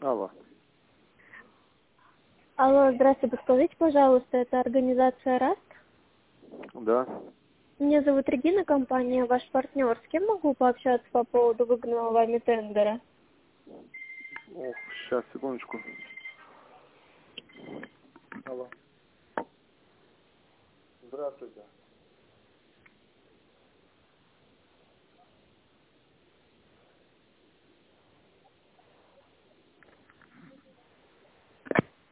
Алло. Алло, здравствуйте, подскажите, пожалуйста, это организация РАСТ? Да. Меня зовут Регина, компания «Ваш партнер». С кем могу пообщаться по поводу выгнанного вами тендера? Ох, сейчас, секундочку. Алло. Здравствуйте.